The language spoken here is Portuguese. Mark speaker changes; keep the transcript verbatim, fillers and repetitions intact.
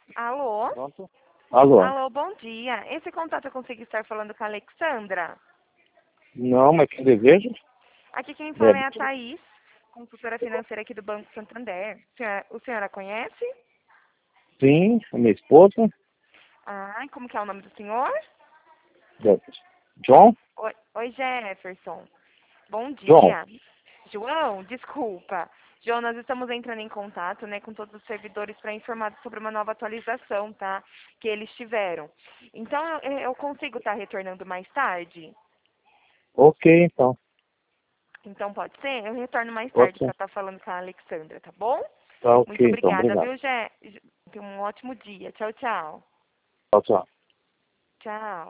Speaker 1: Alô?
Speaker 2: Pronto? Alô?
Speaker 1: Alô, bom dia. Esse contato eu consigo estar falando com a Alexandra?
Speaker 2: Não, mas quem deseja?
Speaker 1: Aqui quem fala é
Speaker 2: Deve.
Speaker 1: a Thaís, consultora financeira aqui do Banco Santander. O senhor, o senhor a conhece?
Speaker 2: Sim, a minha esposa.
Speaker 1: Ah, como que é o nome do senhor?
Speaker 2: Deve. John?
Speaker 1: Oi, oi Jefferson. Bom
Speaker 2: John.
Speaker 1: dia. João, desculpa. João, nós estamos entrando em contato, né, com todos os servidores para informar sobre uma nova atualização, tá? Que eles tiveram. Então, eu, eu consigo estar retornando mais tarde?
Speaker 2: Ok, então.
Speaker 1: Então, pode ser? Eu retorno mais
Speaker 2: Pode
Speaker 1: tarde para
Speaker 2: ser.
Speaker 1: estar falando com a Alexandra, tá bom?
Speaker 2: Tá
Speaker 1: Muito
Speaker 2: ok, então.
Speaker 1: obrigada,
Speaker 2: Obrigado.
Speaker 1: viu, Jé? Tenha um ótimo dia. Tchau, tchau.
Speaker 2: Tchau, tchau.
Speaker 1: Tchau.